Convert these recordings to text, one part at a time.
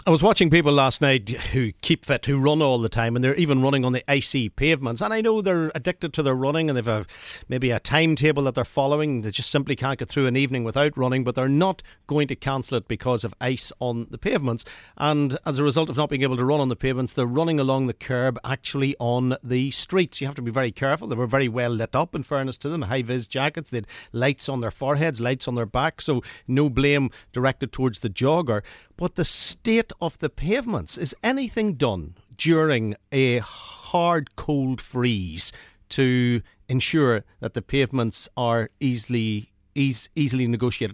I was watching people last night who keep fit, who run all the time, and they're even running on the icy pavements. And I know they're addicted to their running, and they've maybe a timetable that they're following. They just simply can't get through an evening without running, but they're not going to cancel it because of ice on the pavements. And as a result of not being able to run on the pavements, they're running along the curb, actually on the streets. You have to be very careful. They were very well lit up, in fairness to them. High-vis jackets. They had lights on their foreheads, lights on their back, so no blame directed towards the jogger. But the state of the pavements, is anything done during a hard cold freeze to ensure that the pavements are easily negotiated?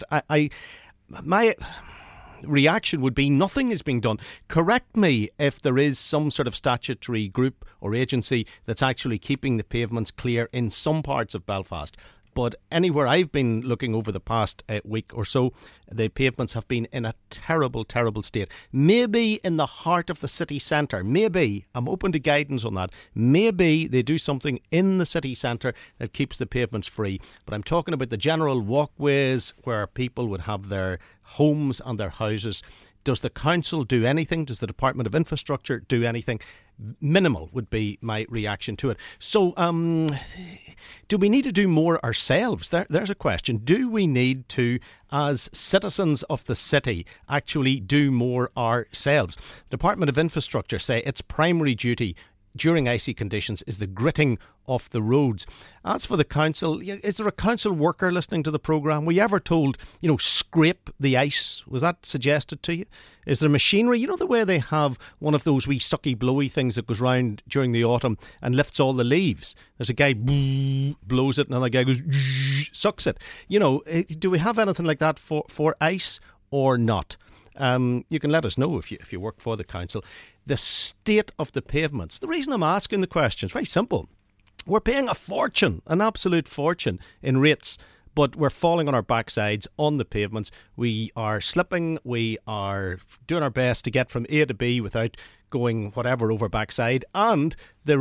My reaction would be nothing is being done. Correct me if there is some sort of statutory group or agency that's actually keeping the pavements clear in some parts of Belfast. But anywhere I've been looking over the past week or so, the pavements have been in a terrible, terrible state. Maybe in the heart of the city centre, maybe, I'm open to guidance on that, maybe they do something in the city centre that keeps the pavements free. But I'm talking about the general walkways where people would have their homes and their houses. Does the council do anything? Does the Department of Infrastructure do anything? Minimal would be my reaction to it. So, do we need to do more ourselves? There's a question. Do we need to, as citizens of the city, actually do more ourselves? The Department of Infrastructure say its primary duty during icy conditions is the gritting of the roads. As for the council, is there a council worker listening to the programme? Were you ever told, scrape the ice? Was that suggested to you? Is there machinery? You know the way they have one of those wee sucky blowy things that goes round during the autumn and lifts all the leaves? There's a guy blows it and another guy goes sucks it. Do we have anything like that for ice or not? You can let us know if you work for the council. The state of the pavements. The reason I'm asking the question is very simple. We're paying a fortune, an absolute fortune in rates, but we're falling on our backsides on the pavements. We are slipping. We are doing our best to get from A to B without going whatever over backside, and the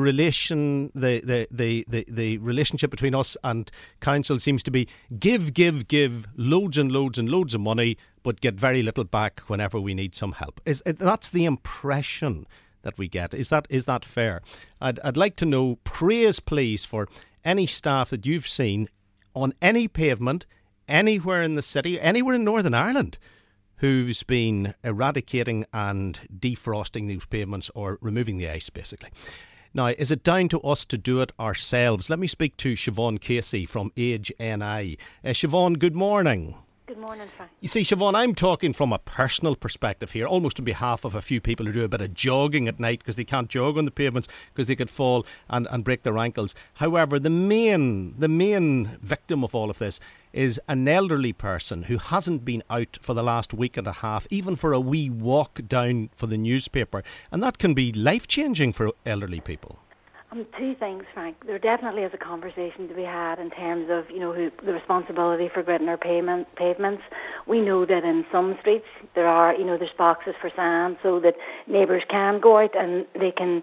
relationship between us and council seems to be give loads and loads and loads of money, but get very little back whenever we need some help. That's the impression that we get. Is that fair? I'd like to know, praise please, for any staff that you've seen on any pavement anywhere in the city, anywhere in Northern Ireland, who's been eradicating and defrosting these pavements or removing the ice, basically. Now, is it down to us to do it ourselves? Let me speak to Siobhan Casey from Age NI. Siobhan, good morning. Good morning, Frank. You see, Siobhan, I'm talking from a personal perspective here, almost on behalf of a few people who do a bit of jogging at night because they can't jog on the pavements because they could fall and break their ankles. However, the main victim of all of this is an elderly person who hasn't been out for the last week and a half, even for a wee walk down for the newspaper. And that can be life-changing for elderly people. Two things, Frank. There definitely is a conversation to be had in terms of, who the responsibility for gritting our pavements. We know that in some streets there are, there's boxes for sand so that neighbours can go out and they can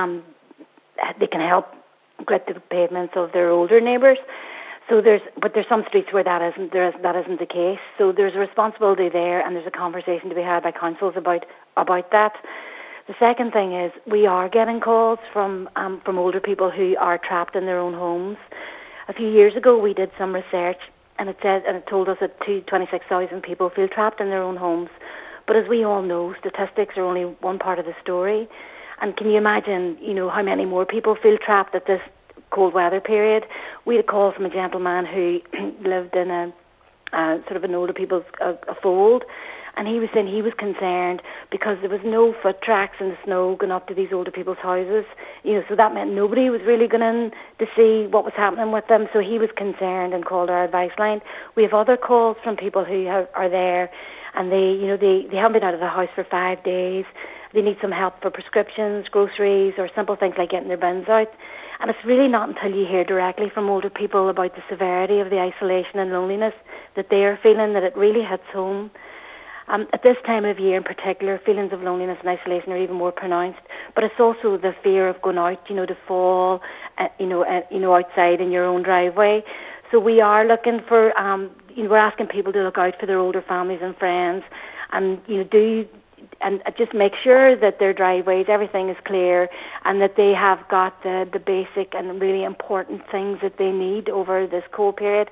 help grit the pavements of their older neighbours. So there's some streets where that isn't the case. So there's a responsibility there, and there's a conversation to be had by councils about that. The second thing is we are getting calls from older people who are trapped in their own homes. A few years ago, we did some research, and it told us that 26,000 people feel trapped in their own homes. But as we all know, statistics are only one part of the story. And can you imagine, how many more people feel trapped at this cold weather period? We had a call from a gentleman who lived in a sort of an older people's a fold. And he was saying he was concerned because there was no foot tracks in the snow going up to these older people's houses. So that meant nobody was really going in to see what was happening with them. So he was concerned and called our advice line. We have other calls from people who are there, and they haven't been out of the house for 5 days. They need some help for prescriptions, groceries, or simple things like getting their bins out. And it's really not until you hear directly from older people about the severity of the isolation and loneliness that they are feeling that it really hits home. At this time of year in particular, feelings of loneliness and isolation are even more pronounced. But it's also the fear of going out, to fall, outside in your own driveway. So we are looking for, we're asking people to look out for their older families and friends, and and just make sure that their driveways, everything is clear, and that they have got the basic and really important things that they need over this cold period.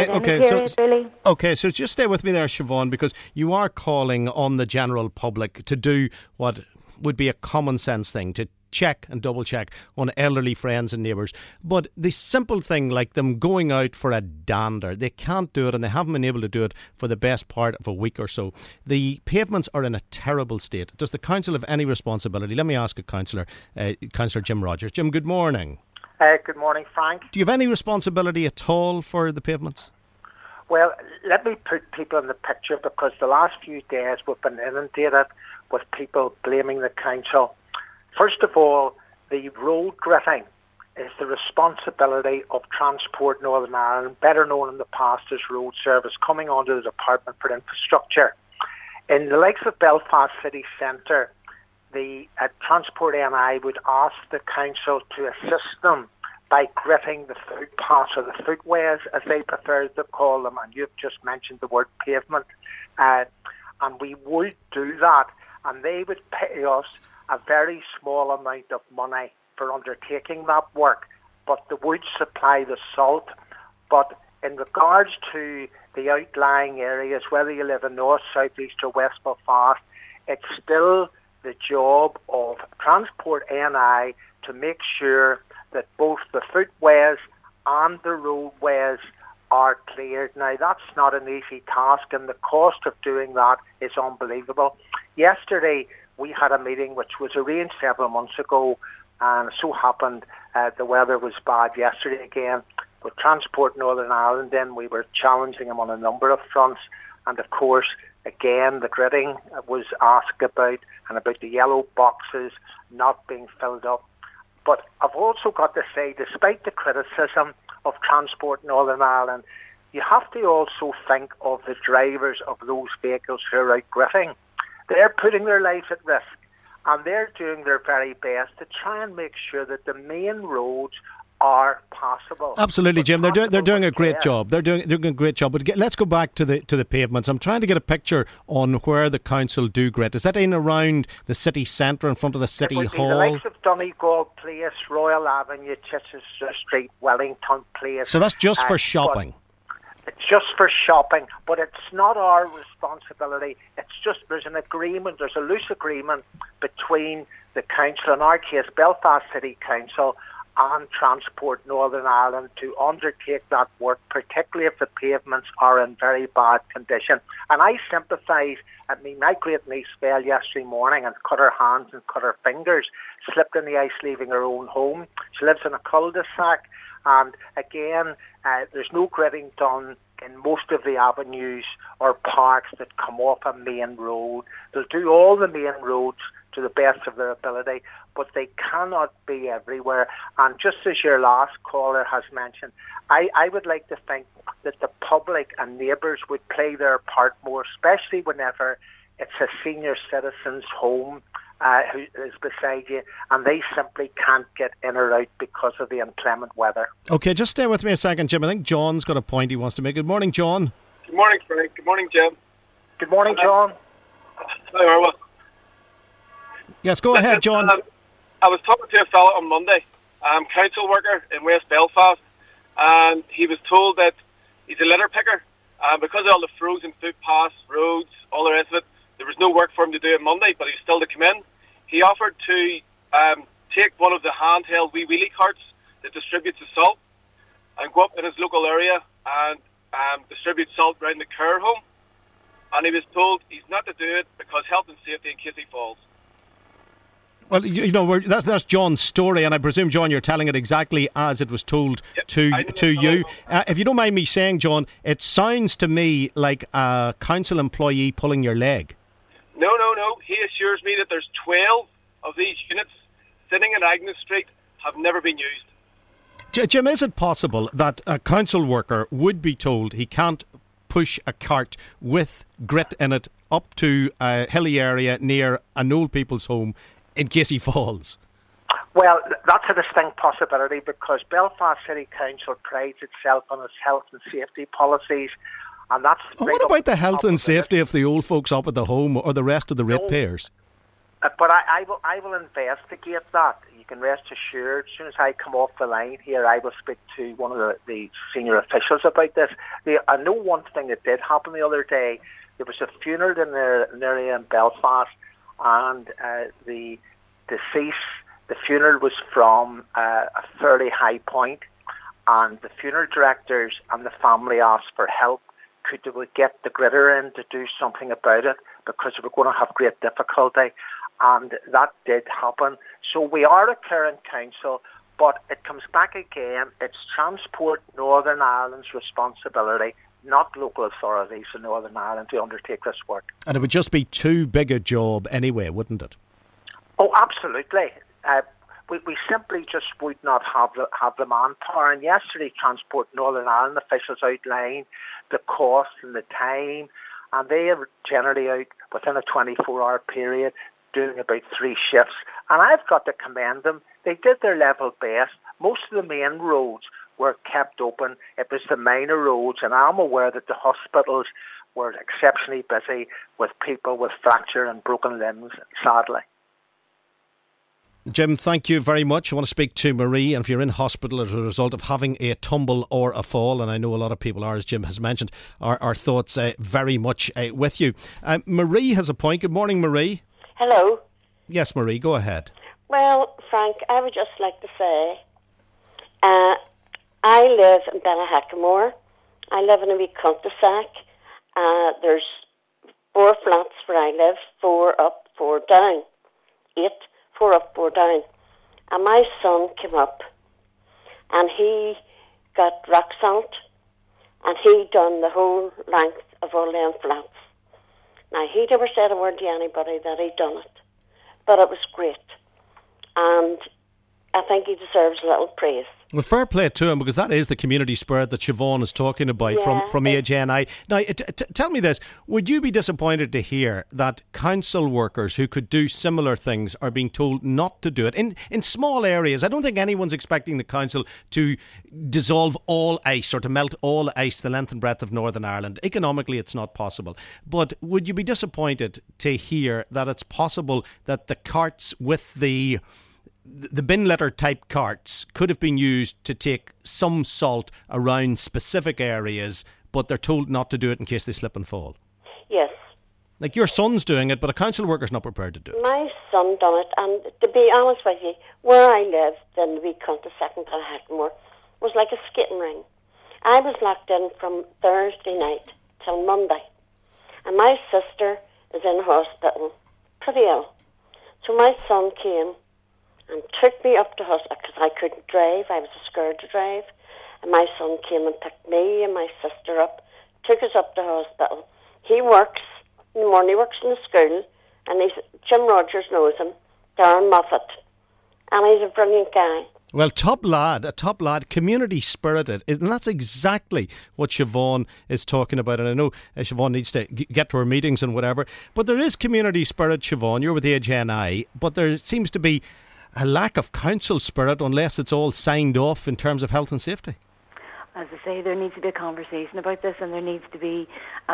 So just stay with me there, Siobhan, because you are calling on the general public to do what would be a common sense thing, to check and double check on elderly friends and neighbours. But the simple thing like them going out for a dander, they can't do it, and they haven't been able to do it for the best part of a week or so. The pavements are in a terrible state. Does the council have any responsibility? Let me ask a councillor, Councillor Jim Rogers. Jim, good morning. Good morning, Frank. Do you have any responsibility at all for the pavements? Well, let me put people in the picture, because the last few days we've been inundated with people blaming the council. First of all, the road gritting is the responsibility of Transport Northern Ireland, better known in the past as Road Service, coming under the Department for Infrastructure. In the likes of Belfast City Centre, the Transport NI would ask the council to assist them by gritting the footpaths, or the footways as they prefer to call them, and you've just mentioned the word pavement, and we would do that, and they would pay us a very small amount of money for undertaking that work, but they would supply the salt. But in regards to the outlying areas, whether you live in North, South, East or West Belfast, it's still the job of Transport NI to make sure that both the footways and the roadways are cleared. Now, that's not an easy task, and the cost of doing that is unbelievable. Yesterday, we had a meeting which was arranged several months ago, and it so happened the weather was bad yesterday again. With Transport Northern Ireland, then we were challenging them on a number of fronts, and of course, again, the gritting was asked about, and about the yellow boxes not being filled up. But I've also got to say, despite the criticism of Transport Northern Ireland, you have to also think of the drivers of those vehicles who are out gritting. They're putting their lives at risk, and they're doing their very best to try and make sure that the main roads are possible. Absolutely, Jim. They're doing a great job. They're doing a great job. But let's go back to the pavements. I'm trying to get a picture on where the council do grit. Is that in around the city centre, in front of the city hall? The likes of Donegal Place, Royal Avenue, Chichester Street, Wellington Place. So that's just for shopping. It's just for shopping, but it's not our responsibility. It's just there's an agreement, there's a loose agreement between the council, in our case Belfast City Council, and Transport Northern Ireland to undertake that work, particularly if the pavements are in very bad condition. And I sympathise. I mean, my great niece fell yesterday morning and cut her hands and cut her fingers, slipped in the ice leaving her own home. She lives in a cul-de-sac, and again, there's no gritting done in most of the avenues or parks that come off a main road. They'll do all the main roads to the best of their ability, but they cannot be everywhere. And just as your last caller has mentioned, I would like to think that the public and neighbours would play their part more, especially whenever it's a senior citizen's home who is beside you, and they simply can't get in or out because of the inclement weather. Okay, just stay with me a second, Jim. I think John's got a point he wants to make. Good morning, John. Good morning, Frank. Good morning, Jim. Good morning, John. Hi, Arwa. Yes, go ahead, John. I was talking to a fella on Monday, council worker in West Belfast, and he was told that he's a litter picker, because of all the frozen footpaths, roads, all the rest of it, there was no work for him to do on Monday, but he was still to come in. He offered to take one of the handheld wee wheelie carts that distributes the salt and go up in his local area and distribute salt around the care home. And he was told he's not to do it because health and safety in case he falls. Well, you know, that's John's story, and I presume, John, you're telling it exactly as it was told to you. If you don't mind me saying, John, it sounds to me like a council employee pulling your leg. No. He assures me that there's 12 of these units sitting in Agnes Street have never been used. Jim, is it possible that a council worker would be told he can't push a cart with grit in it up to a hilly area near an old people's home in case he falls? Well, that's a distinct possibility because Belfast City Council prides itself on its health and safety policies. And that's what about the health and safety of the old folks up at the home or the rest of the ratepayers? But I will investigate that. You can rest assured. As soon as I come off the line here, I will speak to one of the senior officials about this. I know one thing that did happen the other day. There was a funeral in an area in Belfast, and the deceased, the funeral was from a fairly high point, and the funeral directors and the family asked for help. Could they get the gritter in to do something about it, because they were going to have great difficulty, and that did happen. So we are a caring council, but it comes back again. It's Transport Northern Ireland's responsibility, not local authorities in Northern Ireland, to undertake this work. And it would just be too big a job anyway, wouldn't it? Oh, absolutely. We simply just would not have the manpower. And yesterday, Transport Northern Ireland officials outlined the cost and the time, and they are generally out within a 24-hour period doing about 3 shifts. And I've got to commend them. They did their level best. Most of the main roads were kept open. It was the minor roads, and I'm aware that the hospitals were exceptionally busy with people with fracture and broken limbs, sadly. Jim, thank you very much. I want to speak to Marie, and if you're in hospital as a result of having a tumble or a fall, and I know a lot of people are, as Jim has mentioned, our thoughts very much with you. Marie has a point. Good morning, Marie. Hello. Yes, Marie, go ahead. Well, Frank, I would just like to say, I live in Bellahackmore. I live in a wee cul-de-sac. There's 4 flats where I live, 4 up, 4 down. 8, 4 up, 4 down. And my son came up and he got rock salt and he done the whole length of all them flats. Now, he never said a word to anybody that he'd done it, but it was great. And I think he deserves a little praise. Well, fair play to him, because that is the community spirit that Siobhan is talking about from AGNI. Now, tell me this. Would you be disappointed to hear that council workers who could do similar things are being told not to do it? In small areas, I don't think anyone's expecting the council to dissolve all ice or to melt all ice the length and breadth of Northern Ireland. Economically, it's not possible. But would you be disappointed to hear that it's possible that the carts with the bin litter type carts could have been used to take some salt around specific areas, but they're told not to do it in case they slip and fall? Yes. Like your son's doing it, but a council worker's not prepared to do it. My son done it, and to be honest with you, where I lived in the wee cul-de-sac in Bellahackmore was like a skating ring. I was locked in from Thursday night till Monday, and my sister is in hospital, pretty ill. So my son came and took me up to hospital because I couldn't drive. I was scared to drive. And my son came and picked me and my sister up, took us up to hospital. He works in the morning, he works in the school, and Jim Rogers knows him, Darren Moffat. And he's a brilliant guy. Well, a top lad, community spirited, and that's exactly what Siobhan is talking about. And I know Siobhan needs to get to her meetings and whatever, but there is community spirit, Siobhan. You're with AGNI, but there seems to be a lack of council spirit unless it's all signed off in terms of health and safety. As I say, there needs to be a conversation about this, and there needs to be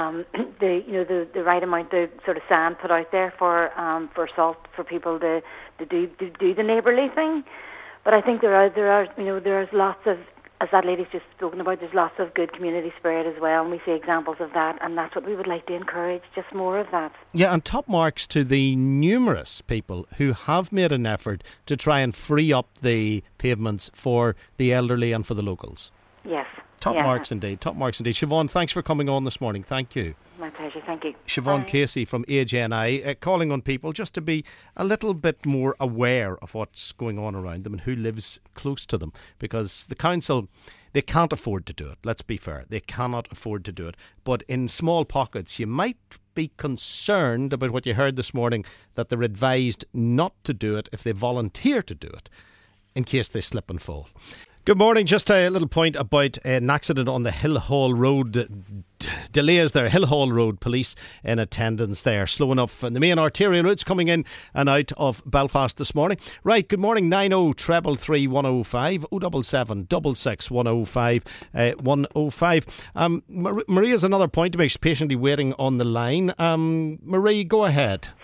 the right amount of sort of sand put out there for salt for people to do the neighbourly thing. But I think there's lots of, as that lady's just spoken about, there's lots of good community spirit as well, and we see examples of that, and that's what we would like to encourage, just more of that. Yeah, and top marks to the numerous people who have made an effort to try and free up the pavements for the elderly and for the locals. Yes. Top marks indeed. Siobhan, thanks for coming on this morning. Thank you. My pleasure, thank you. Siobhan Casey from AGNI, calling on people just to be a little bit more aware of what's going on around them and who lives close to them, because the council, they can't afford to do it. Let's be fair. They cannot afford to do it. But in small pockets, you might be concerned about what you heard this morning, that they're advised not to do it if they volunteer to do it, in case they slip and fall. Good morning. Just a little point about an accident on the Hillhall Road. Delays there. Hillhall Road police in attendance there. Slow enough. And the main arterial routes coming in and out of Belfast this morning. Right. Good morning. 9033 105 077 66 105 105. Maria's another point to make. She's patiently waiting on the line. Marie, go ahead.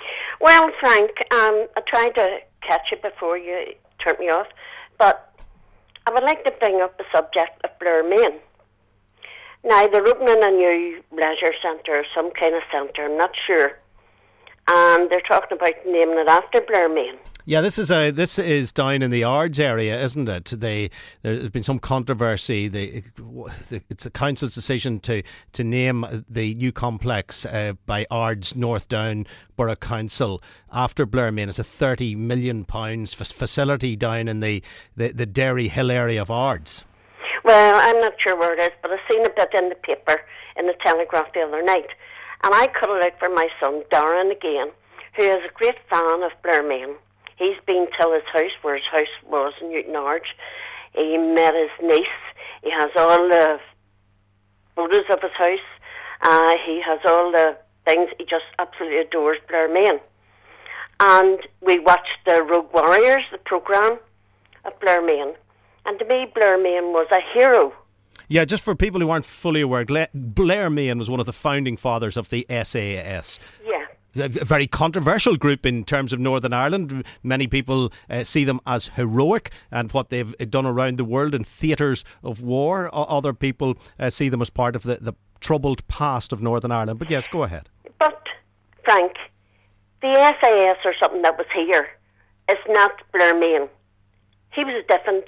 Well, Frank, I tried to catch you before you turned me off, but I would like to bring up the subject of Blairmain. Now, they're opening a new leisure centre or some kind of centre, I'm not sure. And they're talking about naming it after Blairmain. Yeah, this is down in the Ards area, isn't it? There's been some controversy. It's a council's decision to name the new complex by Ards North Down Borough Council after Blairmain. It's a £30 million facility down in the Derry Hill area of Ards. Well, I'm not sure where it is, but I've seen a bit in the paper, in the Telegraph the other night. And I cut it out for my son, Darren, again, who is a great fan of Blairmain. He's been to his house, where his house was in Newton Arch. He met his niece. He has all the photos of his house. He has all the things. He just absolutely adores Blairmain. And we watched the Rogue Warriors, the programme of Blairmain. And to me, Blairmain was a hero. Yeah, just for people who aren't fully aware, Blairmain was one of the founding fathers of the SAS. Yeah. A very controversial group in terms of Northern Ireland. Many people see them as heroic and what they've done around the world in theatres of war. Other people see them as part of the troubled past of Northern Ireland. But yes, go ahead. But, Frank, the SAS or something that was here is not Blairmain. He was a different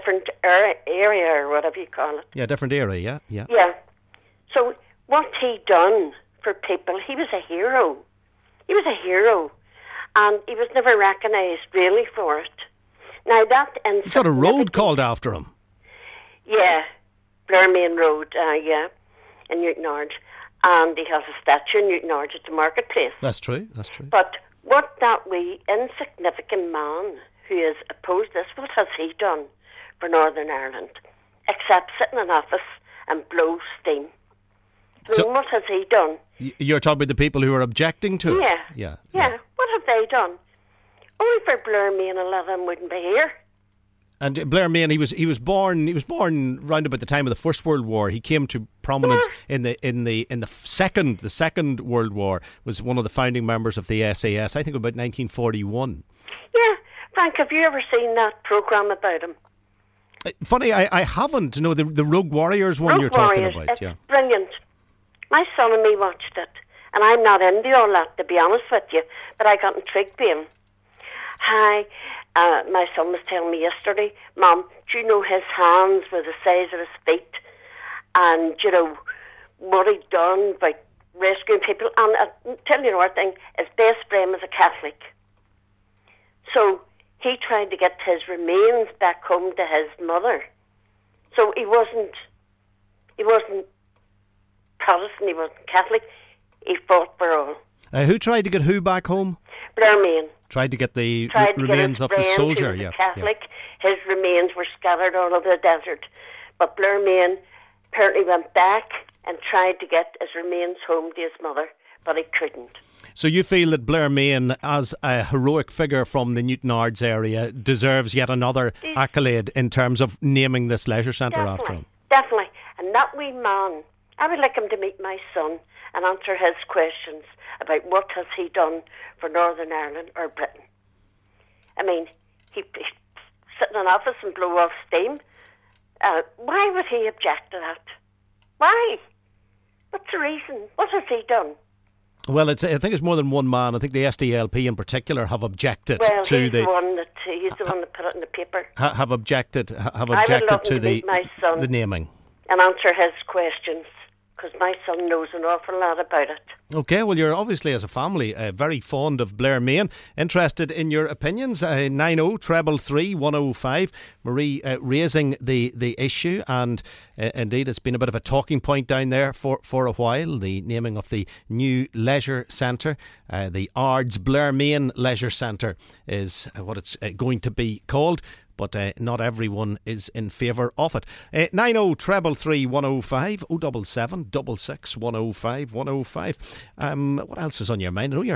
area or whatever you call it. Yeah, different area, yeah. Yeah. So what he done for people, he was a hero. He was a hero. And he was never recognised really for it. Now that... He's got a road called after him. Yeah, Blairmain Road, yeah, in Newton Arch. And he has a statue in Newton Arch at the marketplace. That's true. But what that wee insignificant man who has opposed this, what has he done for Northern Ireland, except sit in an office and blow steam? So, what has he done? You're talking about the people who are objecting to it? Yeah. What have they done? Only for Blairmain, a lot of them wouldn't be here. And Blairmain, he was born round about the time of the First World War. He came to prominence in the Second World War. Was one of the founding members of the SAS. I think about 1941. Yeah, Frank, have you ever seen that programme about him? Funny, I haven't. No, the Rogue Warriors one you're talking about. It's brilliant. My son and me watched it, and I'm not into all that, to be honest with you, but I got intrigued by him. My son was telling me yesterday, Mum, do you know his hands were the size of his feet? And, you know, what he'd done by rescuing people. And I'll tell you one thing, his best friend was a Catholic. So he tried to get his remains back home to his mother. So he wasn't Protestant, he wasn't Catholic. He fought for all. Who tried to get who back home? Blairmain. Tried to get the remains of the soldier. He was a Catholic. His remains were scattered all over the desert. But Blairmain apparently went back and tried to get his remains home to his mother, but he couldn't. So you feel that Blairmain, as a heroic figure from the Newton Ards area, deserves yet another accolade in terms of naming this leisure centre after him? Definitely. And that wee man, I would like him to meet my son and answer his questions about what has he done for Northern Ireland or Britain. I mean, he sit in an office and blow off steam. Why would he object to that? Why? What's the reason? What has he done? Well, I think it's more than one man. I think the SDLP in particular have objected to he's the one that put it in the paper. Have objected to the naming and answer his questions, because my son knows an awful lot about it. OK, well, you're obviously, as a family, very fond of Blairmain. Interested in your opinions. 90333105. Marie raising the issue, and indeed it's been a bit of a talking point down there for a while, the naming of the new leisure centre. The Ards Blairmain Leisure Centre is what it's going to be called. But not everyone is in favour of it. 90333105 077 66 105 105. What else is on your mind? I know you're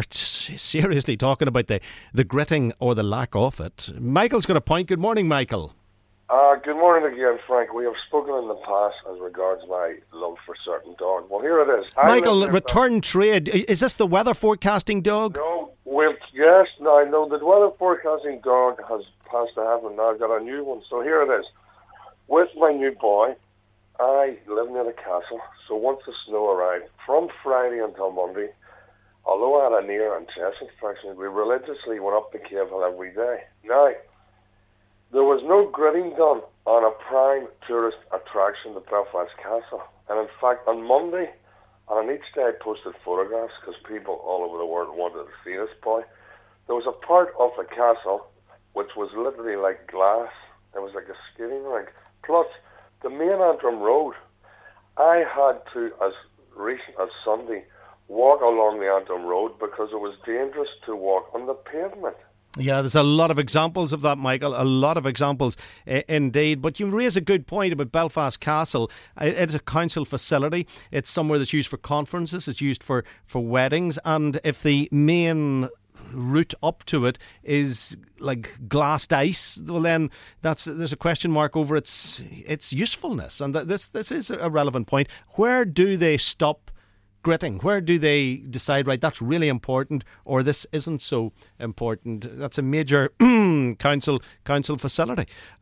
seriously talking about the gritting or the lack of it. Michael's got a point. Good morning, Michael. Good morning again, Frank. We have spoken in the past as regards my love for certain dogs. Well, here it is. Michael, return trade. Is this the weather forecasting dog? No, well, yes. No, I know the weather forecasting dog has passed to heaven. Now I've got a new one. So here it is. With my new boy, I live near the castle. So once the snow arrived, from Friday until Monday, although I had an ear and chest infection, we religiously went up the Cave Hill every day. Now, there was no gritting done on a prime tourist attraction, the Belfast Castle. And in fact, on Monday, and on each day I posted photographs because people all over the world wanted to see this boy. There was a part of the castle which was literally like glass. It was like a skating rink. Plus, the main Antrim Road, I had to, as recent as Sunday, walk along the Antrim Road because it was dangerous to walk on the pavement. Yeah, there's a lot of examples of that, Michael. A lot of examples indeed. But you raise a good point about Belfast Castle. It's a council facility. It's somewhere that's used for conferences. It's used for weddings. And if the main route up to it is like glassed ice, well then there's a question mark over its usefulness. And this is a relevant point. Where do they stop gritting? Where do they decide, right, that's really important, or this isn't so important? That's a major council facility.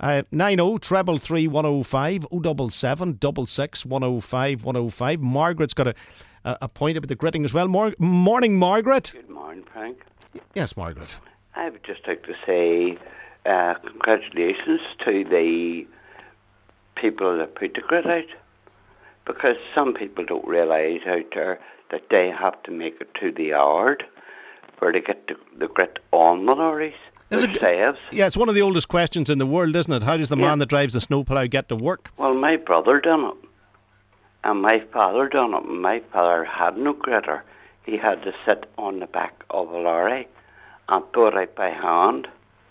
90 105 077 66 105 105. Margaret's got a point about the gritting as well. Morning, Margaret. Good morning, Frank. Yes, Margaret. I would just like to say congratulations to the people that put the grit out. Because some people don't realise out there that they have to make it to the yard where they get the grit on the lorries themselves. Yeah, it's one of the oldest questions in the world, isn't it? How does the man that drives the snowplough get to work? Well, my brother done it. And my father done it. My father had no gritter. He had to sit on the back of a lorry and throw it out by hand.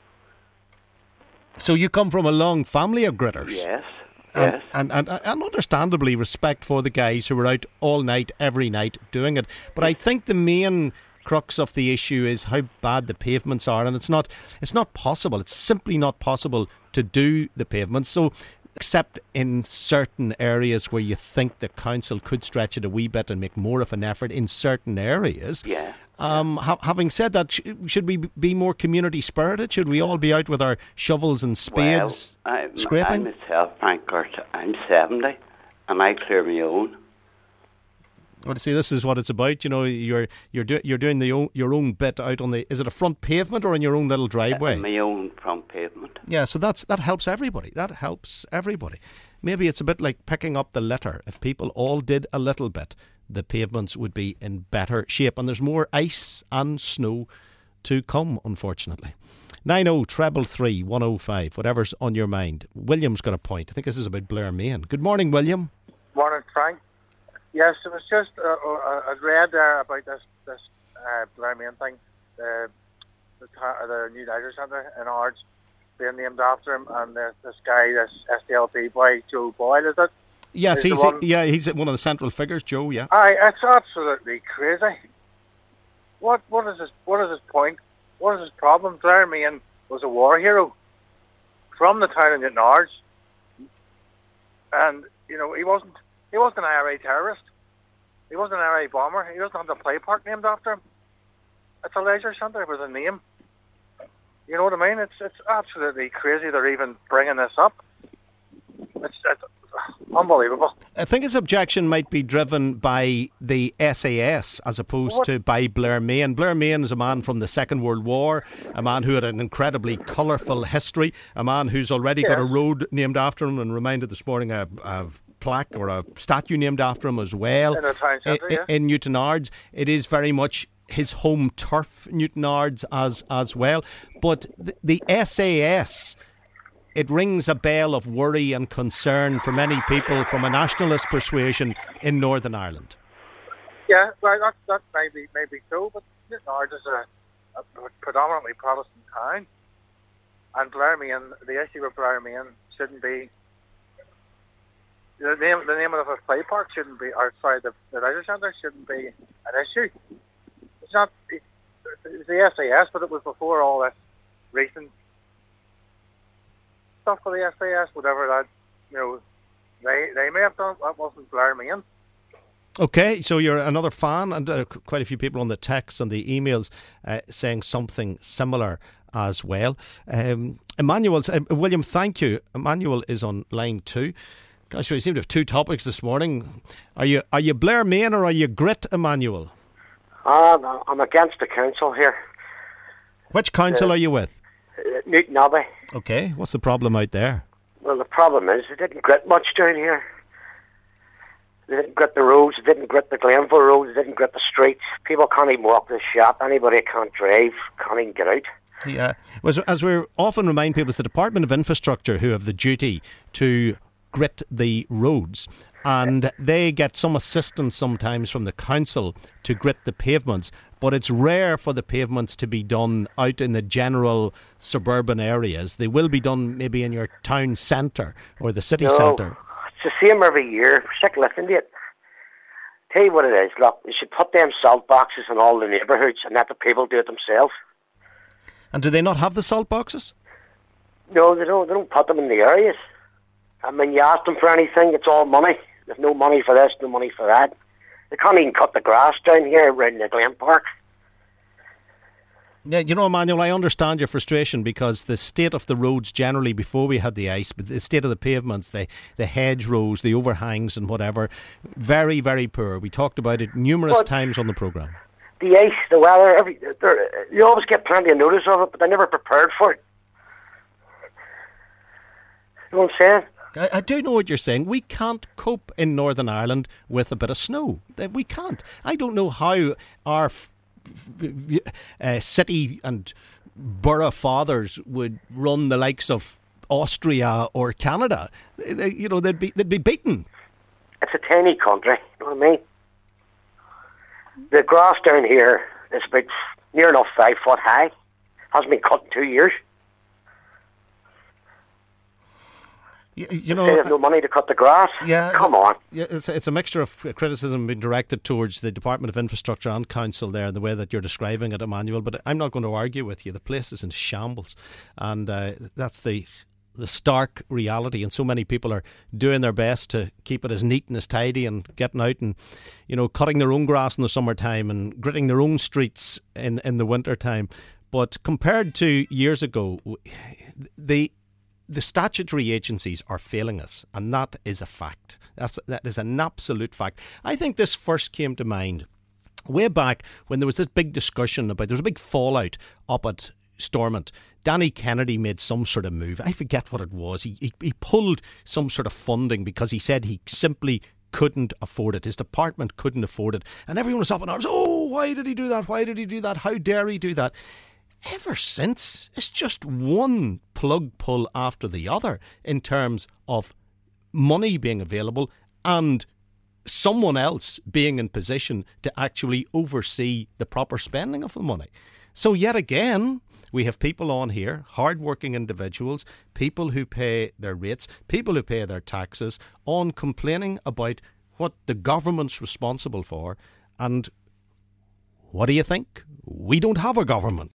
So you come from a long family of gritters? Yes. Yes. And understandably respect for the guys who were out all night, every night doing it. But I think the main crux of the issue is how bad the pavements are, and it's not possible. It's simply not possible to do the pavements. So, except in certain areas where you think the council could stretch it a wee bit and make more of an effort in certain areas. Yeah. Having said that, should we be more community spirited? Should we all be out with our shovels and spades scraping? I myself, Frank, I'm 70 and I clear my own. Well, see, this is what it's about. You know, you're doing your own bit out on the. Is it a front pavement or in your own little driveway? My own front pavement. Yeah, so that helps everybody. That helps everybody. Maybe it's a bit like picking up the litter. If people all did a little bit, the pavements would be in better shape. And there's more ice and snow to come, unfortunately. 90 105, whatever's on your mind. William's got a point. I think this is about Blair Main. Good morning, William. Morning, Frank. Yes, it was just I read there about this Blair Main thing, the new leisure centre in Ards being named after him, and this guy, this SDLP boy, Joe Boyle, is it? Yes, he's one of the central figures, Joe. Yeah. Aye, it's absolutely crazy. What is his point? What is his problem? Blair Main was a war hero from the town of Newton Ards, and you know he wasn't an IRA terrorist. He wasn't an IRA bomber. He doesn't have the play park named after him. It's a leisure centre with a name. You know what I mean? It's absolutely crazy they're even bringing this up. It's unbelievable. I think his objection might be driven by the SAS as opposed to by Blair Main. Blair Main is a man from the Second World War, a man who had an incredibly colourful history, a man who's already got a road named after him, and reminded this morning a plaque or a statue named after him as well in Newton Ards. It is very much his home turf, Newton Ards, as well. But the SAS, it rings a bell of worry and concern for many people from a nationalist persuasion in Northern Ireland. Yeah, well, that may be so, but Newton Ards is a predominantly Protestant town, and Blair Main, the issue with Blair Main shouldn't be the name of the play park shouldn't be, or sorry, the leisure centre shouldn't be an issue. It's not. It's the SAS, but it was before all this recent stuff for the SAS, whatever that, they may have done. That wasn't Blair Main. Okay, so you're another fan, and quite a few people on the texts and the emails saying something similar as well. William, thank you. Emmanuel is on line 2. Gosh, we seem to have 2 topics this morning. Are you Blair Main or are you Grit, Emmanuel? I'm against the council here. Which council are you with? Newton Abbey. Okay, what's the problem out there? Well, the problem is they didn't grit much down here. They didn't grit the roads, they didn't grit the Glenville roads, they didn't grit the streets. People can't even walk to the shop. Anybody can't drive, can't even get out. Yeah, as we often remind people, it's the Department of Infrastructure who have the duty to grit the roads, and they get some assistance sometimes from the council to grit the pavements, but it's rare for the pavements to be done out in the general suburban areas. They will be done maybe in your town centre or the city centre. It's the same every year. We're sick of listening to it. Tell you what it is, look, they should put them salt boxes in all the neighbourhoods and let the people do it themselves. And do they not have the salt boxes? No, they don't. They don't put them in the areas. I mean, you ask them for anything, it's all money. There's no money for this, no money for that. They can't even cut the grass down here around the Glen Park. Yeah, Emmanuel, I understand your frustration because the state of the roads generally before we had the ice, but the state of the pavements, the hedgerows, the overhangs and whatever, very, very poor. We talked about it numerous times on the programme. The ice, the weather, you always get plenty of notice of it, but they're never prepared for it. You know what I'm saying? I do know what you're saying. We can't cope in Northern Ireland with a bit of snow. We can't. I don't know how our city and borough fathers would run the likes of Austria or Canada. They'd be beaten. It's a tiny country. You know what I mean? The grass down here is about near enough 5 foot high. Hasn't been cut in 2 years. They have no money to cut the grass. Yeah, come on. Yeah, it's a mixture of criticism being directed towards the Department of Infrastructure and Council there, the way that you're describing it, Emmanuel. But I'm not going to argue with you. The place is in shambles, and that's the stark reality. And so many people are doing their best to keep it as neat and as tidy, and getting out and cutting their own grass in the summertime and gritting their own streets in the winter time. But compared to years ago, the statutory agencies are failing us, and that is a fact. That is an absolute fact. I think this first came to mind way back when there was this big discussion there was a big fallout up at Stormont. Danny Kennedy made some sort of move. I forget what it was. He pulled some sort of funding because he said he simply couldn't afford it. His department couldn't afford it. And everyone was up in arms. Oh, why did he do that? Why did he do that? How dare he do that? Ever since, it's just one plug pull after the other in terms of money being available and someone else being in position to actually oversee the proper spending of the money. So yet again, we have people on here, hard-working individuals, people who pay their rates, people who pay their taxes, on complaining about what the government's responsible for. And what do you think? We don't have a government.